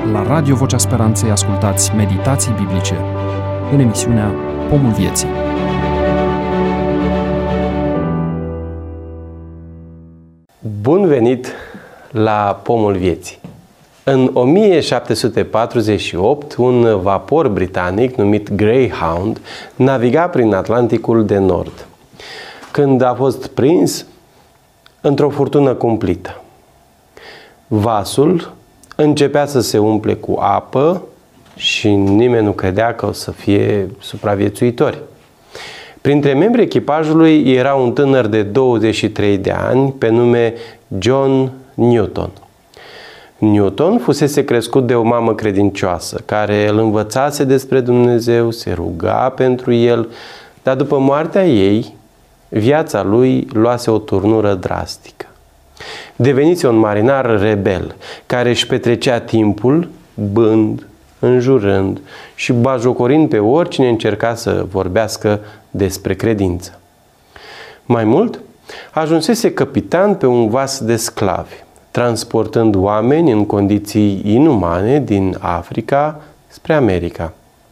La Radio Vocea Speranței ascultați meditații biblice în emisiunea Pomul Vieții. Bun venit la Pomul Vieții! În 1748, un vapor britanic numit Greyhound naviga prin Atlanticul de Nord, când a fost prins într-o furtună cumplită. Vasul începea să se umple cu apă și nimeni nu credea că o să fie supraviețuitori. Printre membrii echipajului era un tânăr de 23 de ani pe nume John Newton. Newton fusese crescut de o mamă credincioasă, care îl învățase despre Dumnezeu, se ruga pentru el, dar după moartea ei, viața lui luase o turnură drastică. Devenise un marinar rebel, care își petrecea timpul bând, înjurând și bajocorind pe oricine încerca să vorbească despre credință. Mai mult, ajunsese capitan pe un vas de sclavi, transportând oameni în condiții inumane din Africa spre America.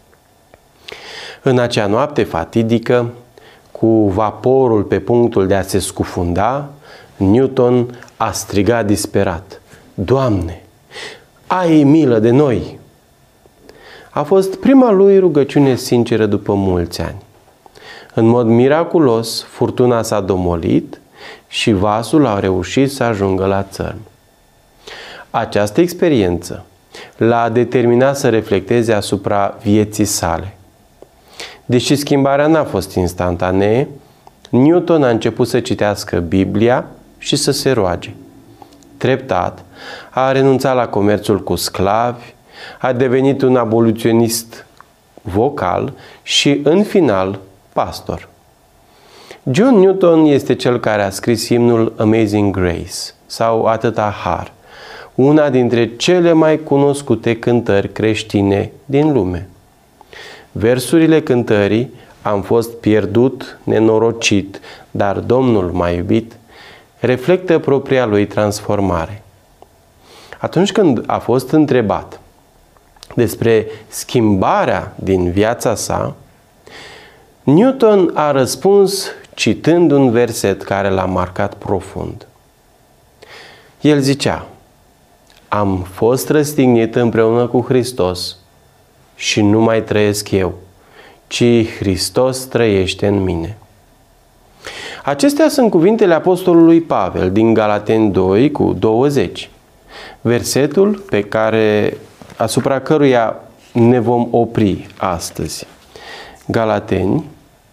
În acea noapte fatidică, cu vaporul pe punctul de a se scufunda, Newton a strigat disperat: „Doamne, ai milă de noi!” A fost prima lui rugăciune sinceră după mulți ani. În mod miraculos, furtuna s-a domolit și vasul a reușit să ajungă la țărm. Această experiență l-a determinat să reflecteze asupra vieții sale. Deși schimbarea n-a fost instantanee, Newton a început să citească Biblia și să se roage. Treptat, a renunțat la comerțul cu sclavi, a devenit un aboliționist vocal și, în final, pastor. John Newton este cel care a scris imnul Amazing Grace, sau Atâta Har, una dintre cele mai cunoscute cântări creștine din lume. Versurile cântării: „Am fost pierdut, nenorocit, dar Domnul m-a iubit”, reflectă propria lui transformare. Atunci când a fost întrebat despre schimbarea din viața sa, Newton a răspuns citând un verset care l-a marcat profund. El zicea: „Am fost răstignit împreună cu Hristos și nu mai trăiesc eu, ci Hristos trăiește în mine.” Acestea sunt cuvintele apostolului Pavel din Galateni 2:20, versetul asupra căruia ne vom opri astăzi. Galateni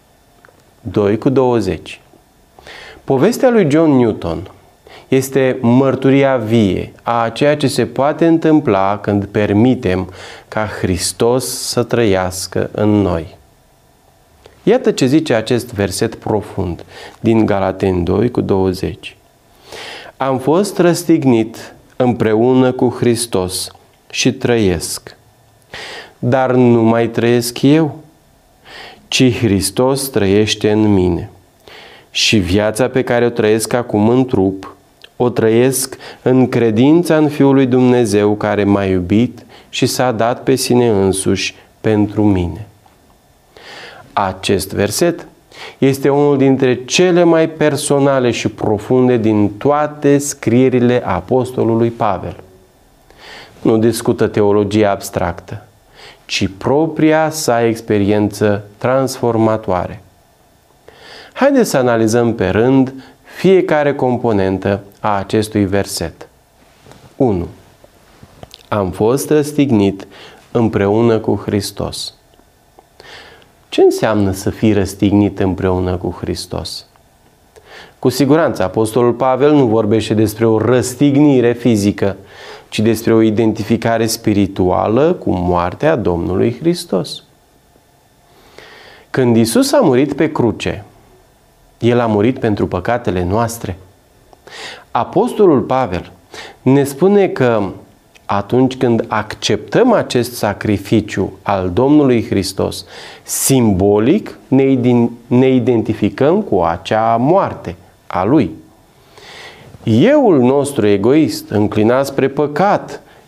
2:20. Povestea lui John Newton este mărturia vie a ceea ce se poate întâmpla când permitem ca Hristos să trăiască în noi. Iată ce zice acest verset profund din Galateni 2:20. „Am fost răstignit împreună cu Hristos și trăiesc. Dar nu mai trăiesc eu, ci Hristos trăiește în mine. Și viața pe care o trăiesc acum în trup, o trăiesc în credința în Fiul lui Dumnezeu care m-a iubit și s-a dat pe sine însuși pentru mine.” Acest verset este unul dintre cele mai personale și profunde din toate scrierile apostolului Pavel. Nu discută teologia abstractă, ci propria sa experiență transformatoare. Haideți să analizăm pe rând fiecare componentă a acestui verset. 1. Am fost răstignit împreună cu Hristos. Ce înseamnă să fii răstignit împreună cu Hristos? Cu siguranță, apostolul Pavel nu vorbește despre o răstignire fizică, ci despre o identificare spirituală cu moartea Domnului Hristos. Când Iisus a murit pe cruce, El a murit pentru păcatele noastre. Apostolul Pavel ne spune că atunci când acceptăm acest sacrificiu al Domnului Hristos, simbolic ne identificăm cu acea moarte a Lui. Euul nostru egoist, înclinat spre păcat,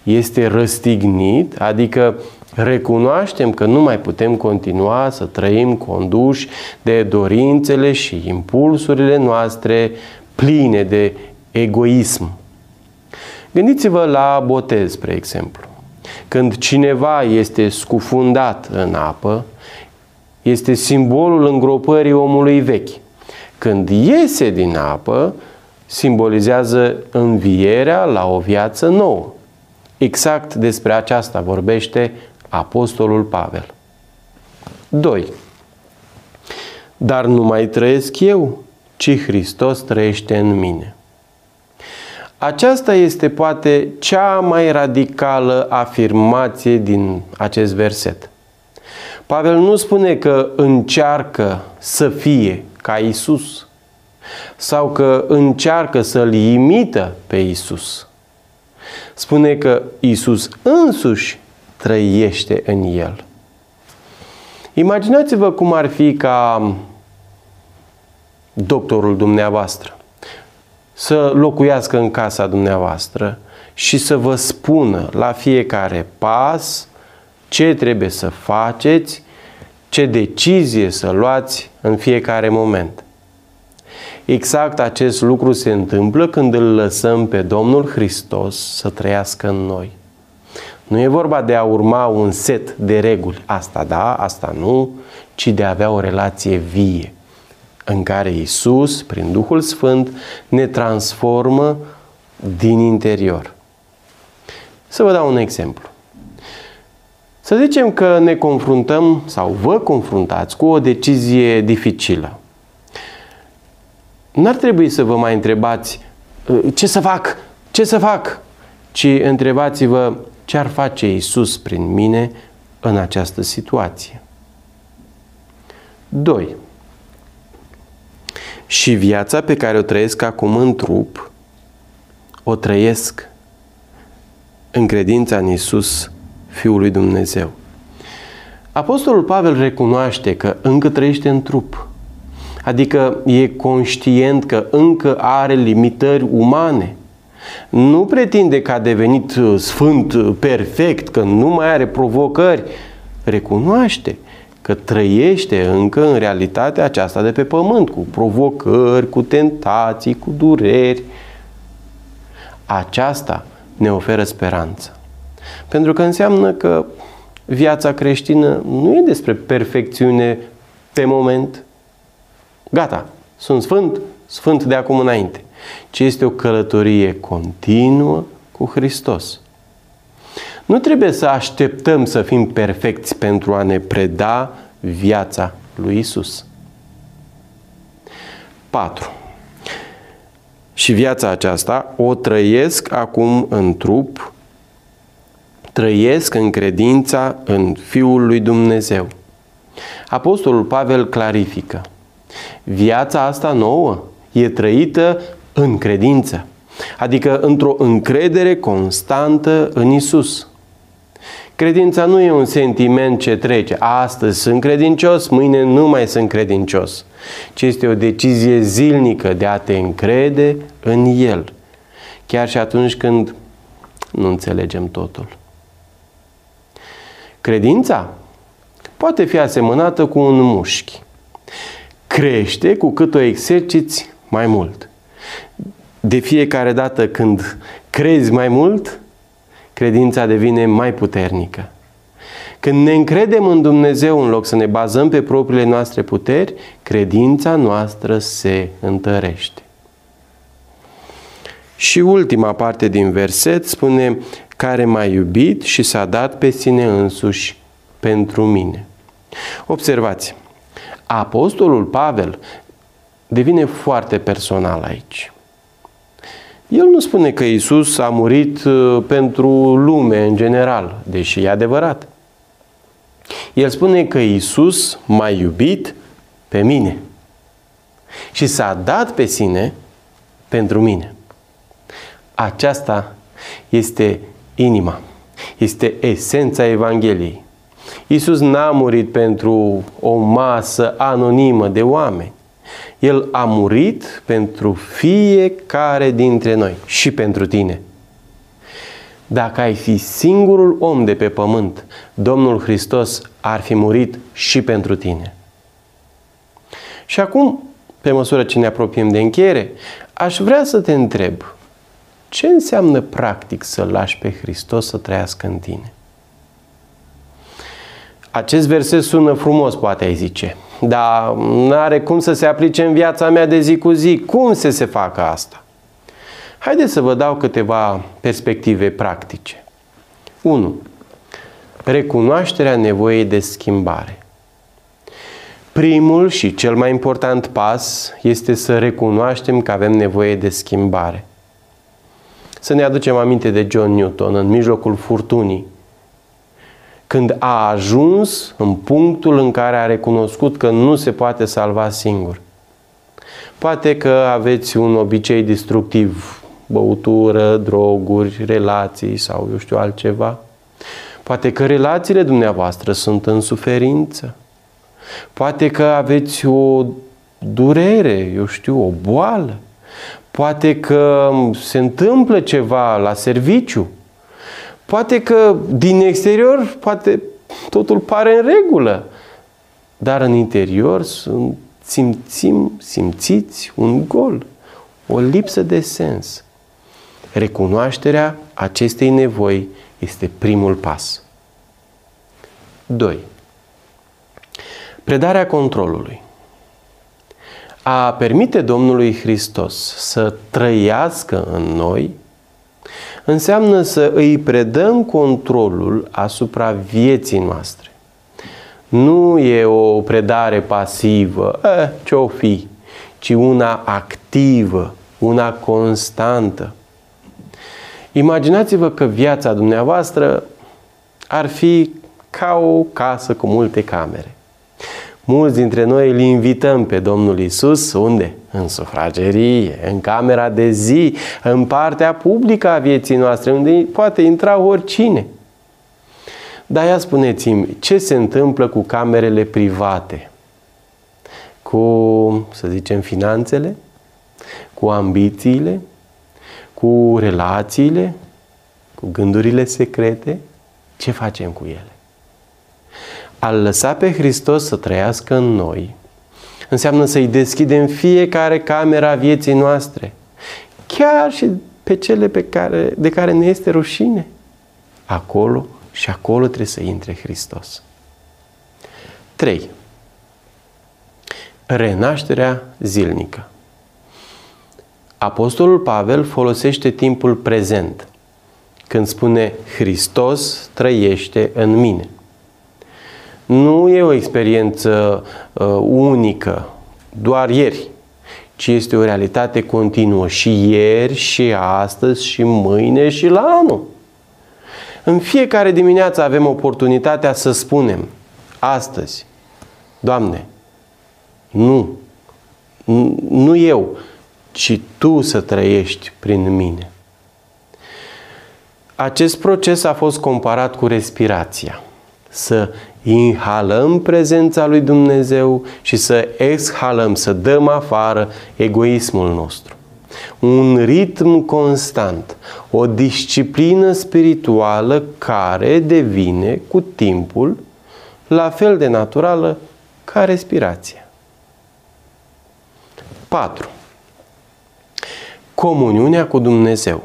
este răstignit, adică recunoaștem că nu mai putem continua să trăim conduși de dorințele și impulsurile noastre pline de egoism. Gândiți-vă la botez, spre exemplu. Când cineva este scufundat în apă, este simbolul îngropării omului vechi. Când iese din apă, simbolizează învierea la o viață nouă. Exact despre aceasta vorbește Apostolul Pavel. 2. Dar nu mai trăiesc eu, ci Hristos trăiește în mine. Aceasta este poate cea mai radicală afirmație din acest verset. Pavel nu spune că încearcă să fie ca Isus sau că încearcă să-L imită pe Isus. Spune că Isus însuși trăiește în el. Imaginați-vă cum ar fi ca doctorul dumneavoastră să locuiască în casa dumneavoastră și să vă spună la fiecare pas ce trebuie să faceți, ce decizie să luați în fiecare moment. Exact acest lucru se întâmplă când îl lăsăm pe Domnul Hristos să trăiască în noi. Nu e vorba de a urma un set de reguli, asta da, asta nu, ci de a avea o relație vie, în care Iisus, prin Duhul Sfânt, ne transformă din interior. Să vă dau un exemplu. Să zicem că ne confruntăm sau vă confruntați cu o decizie dificilă. N-ar trebui să vă mai întrebați ce să fac, ce să fac, ci întrebați-vă ce ar face Iisus prin mine în această situație. 2. Și viața pe care o trăiesc acum în trup, o trăiesc în credința în Iisus, Fiul lui Dumnezeu. Apostolul Pavel recunoaște că încă trăiește în trup, adică e conștient că încă are limitări umane. Nu pretinde că a devenit sfânt perfect, că nu mai are provocări. Recunoaște că trăiește încă în realitatea aceasta de pe pământ, cu provocări, cu tentații, cu dureri. Aceasta ne oferă speranță. Pentru că înseamnă că viața creștină nu e despre perfecțiune pe moment. Gata, sunt sfânt de acum înainte. Ci este o călătorie continuă cu Hristos. Nu trebuie să așteptăm să fim perfecți pentru a ne preda viața lui Isus. 4. Și viața aceasta o trăiesc acum în trup, trăiesc în credința în Fiul lui Dumnezeu. Apostolul Pavel clarifică: viața asta nouă e trăită în credință, adică într-o încredere constantă în Isus. Credința nu e un sentiment ce trece. Astăzi sunt credincios, mâine nu mai sunt credincios. Ci este o decizie zilnică de a te încrede în El, chiar și atunci când nu înțelegem totul. Credința poate fi asemănată cu un mușchi. Crește cu cât o exerciți mai mult. De fiecare dată când crezi mai mult, credința devine mai puternică. Când ne încredem în Dumnezeu în loc să ne bazăm pe propriile noastre puteri, credința noastră se întărește. Și ultima parte din verset spune: care m-a iubit și s-a dat pe sine însuși pentru mine. Observați, Apostolul Pavel devine foarte personal aici. El nu spune că Iisus a murit pentru lume în general, deși e adevărat. El spune că Iisus m-a iubit pe mine și s-a dat pe sine pentru mine. Aceasta este inima, este esența Evangheliei. Iisus n-a murit pentru o masă anonimă de oameni. El a murit pentru fiecare dintre noi și pentru tine. Dacă ai fi singurul om de pe pământ, Domnul Hristos ar fi murit și pentru tine. Și acum, pe măsură ce ne apropiem de încheiere, aș vrea să te întreb, ce înseamnă practic să lași pe Hristos să trăiască în tine? Acest verset sună frumos, poate ai zice, dar nu are cum să se aplice în viața mea de zi cu zi. Cum să se facă asta? Haideți să vă dau câteva perspective practice. 1. Recunoașterea nevoii de schimbare. Primul și cel mai important pas este să recunoaștem că avem nevoie de schimbare. Să ne aducem aminte de John Newton în mijlocul furtunii, când a ajuns în punctul în care a recunoscut că nu se poate salva singur. Poate că aveți un obicei destructiv, băutură, droguri, relații sau eu știu altceva. Poate că relațiile dumneavoastră sunt în suferință. Poate că aveți o durere, eu știu, o boală. Poate că se întâmplă ceva la serviciu. Poate că din exterior, poate totul pare în regulă. Dar în interior simțiți un gol, o lipsă de sens. Recunoașterea acestei nevoi este primul pas. 2. Predarea controlului. A permite Domnului Hristos să trăiască în noi înseamnă să îi predăm controlul asupra vieții noastre. Nu e o predare pasivă, ce-o fi, ci una activă, una constantă. Imaginați-vă că viața dumneavoastră ar fi ca o casă cu multe camere. Mulți dintre noi îl invităm pe Domnul Iisus, unde? În sufragerie, în camera de zi, în partea publică a vieții noastre, unde poate intra oricine. Dar ia spuneți-mi, ce se întâmplă cu camerele private? Cu, să zicem, finanțele? Cu ambițiile? Cu relațiile? Cu gândurile secrete? Ce facem cu ele? A-L lăsa pe Hristos să trăiască în noi înseamnă să-i deschidem fiecare cameră a vieții noastre, chiar și pe cele de care ne este rușine. Acolo și acolo trebuie să intre Hristos. 3. Renașterea zilnică. Apostolul Pavel folosește timpul prezent când spune Hristos trăiește în mine. Nu e o experiență unică, doar ieri, ci este o realitate continuă și ieri, și astăzi, și mâine, și la anul. În fiecare dimineață avem oportunitatea să spunem astăzi, Doamne, nu eu, ci Tu să trăiești prin mine. Acest proces a fost comparat cu respirația. Să inhalăm prezența lui Dumnezeu și să exhalăm, să dăm afară egoismul nostru. Un ritm constant, o disciplină spirituală care devine cu timpul la fel de naturală ca respirația. 4. Comuniunea cu Dumnezeu.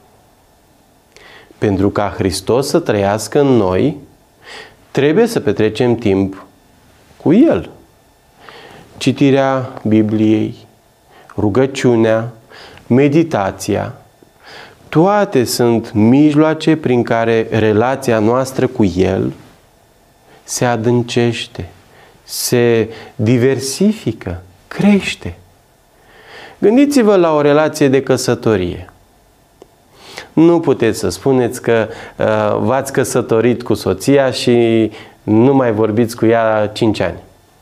Pentru ca Hristos să trăiască în noi, trebuie să petrecem timp cu El. Citirea Bibliei, rugăciunea, meditația, toate sunt mijloace prin care relația noastră cu El se adâncește, se diversifică, crește. Gândiți-vă la o relație de căsătorie. Nu puteți să spuneți că v-ați căsătorit cu soția și nu mai vorbiți cu ea 5 ani.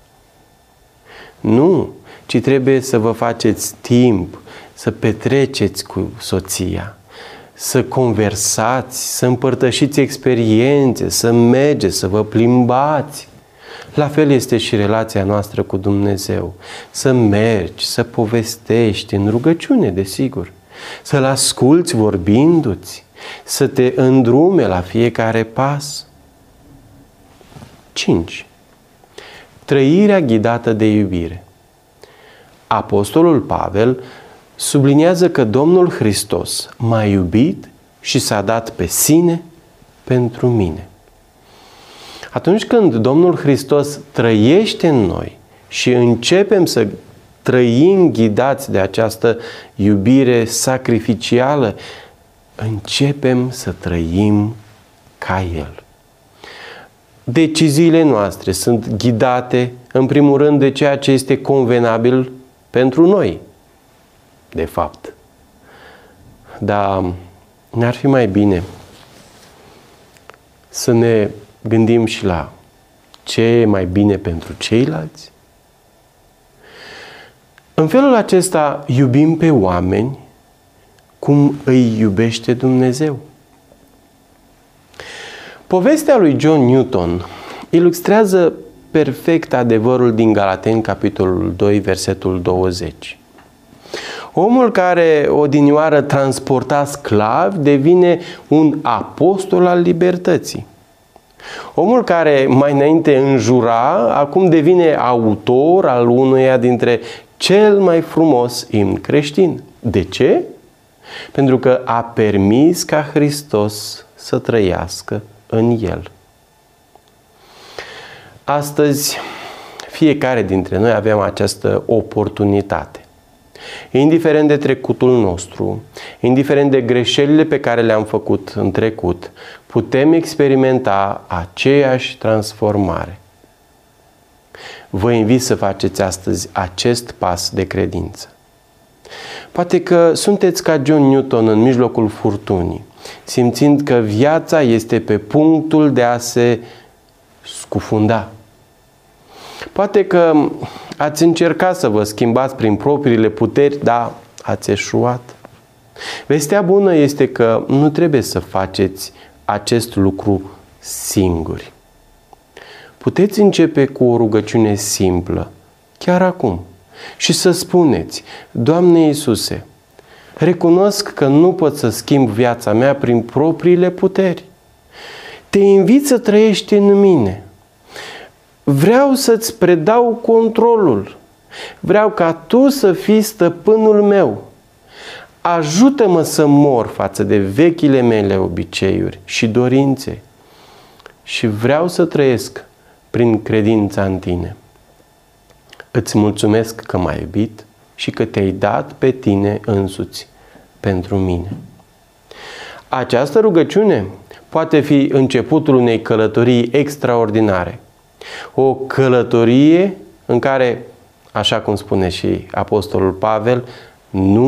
Nu, ci trebuie să vă faceți timp, să petreceți cu soția, să conversați, să împărtășiți experiențe, să mergeți, să vă plimbați. La fel este și relația noastră cu Dumnezeu. Să mergi, să povestești în rugăciune, desigur. Să-L asculți vorbindu-ți, să te îndrume la fiecare pas. 5. Trăirea ghidată de iubire. Apostolul Pavel subliniază că Domnul Hristos m-a iubit și s-a dat pe sine pentru mine. Atunci când Domnul Hristos trăiește în noi și începem să trăim ghidați de această iubire sacrificială, începem să trăim ca El. Deciziile noastre sunt ghidate, în primul rând, de ceea ce este convenabil pentru noi, de fapt. Dar ne-ar fi mai bine să ne gândim și la ce e mai bine pentru ceilalți. În felul acesta iubim pe oameni cum îi iubește Dumnezeu. Povestea lui John Newton ilustrează perfect adevărul din Galateni, capitolul 2, versetul 20. Omul care odinioară transporta sclavi devine un apostol al libertății. Omul care mai înainte înjura, acum devine autor al unuia dintre cel mai frumos imn creștin. De ce? Pentru că a permis ca Hristos să trăiască în el. Astăzi, fiecare dintre noi avem această oportunitate. Indiferent de trecutul nostru, indiferent de greșelile pe care le-am făcut în trecut, putem experimenta aceeași transformare. Vă invit să faceți astăzi acest pas de credință. Poate că sunteți ca John Newton în mijlocul furtunii, simțind că viața este pe punctul de a se scufunda. Poate că ați încercat să vă schimbați prin propriile puteri, dar ați eșuat. Vestea bună este că nu trebuie să faceți acest lucru singuri. Puteți începe cu o rugăciune simplă, chiar acum, și să spuneți: Doamne Iisuse, recunosc că nu pot să schimb viața mea prin propriile puteri. Te invit să trăiești în mine. Vreau să-ți predau controlul. Vreau ca Tu să fii stăpânul meu. Ajută-mă să mor față de vechile mele obiceiuri și dorințe. Și vreau să trăiesc prin credința în Tine. Îți mulțumesc că m-ai iubit și că Te-ai dat pe Tine însuți pentru mine. Această rugăciune poate fi începutul unei călătorii extraordinare. O călătorie în care, așa cum spune și Apostolul Pavel, nu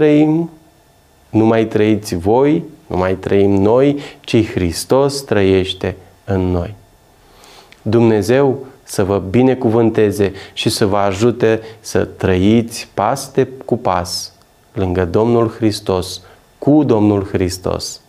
mai trăiți voi, nu mai trăim noi, ci Hristos trăiește în noi. Dumnezeu să vă binecuvânteze și să vă ajute să trăiți pas cu pas lângă Domnul Hristos, cu Domnul Hristos.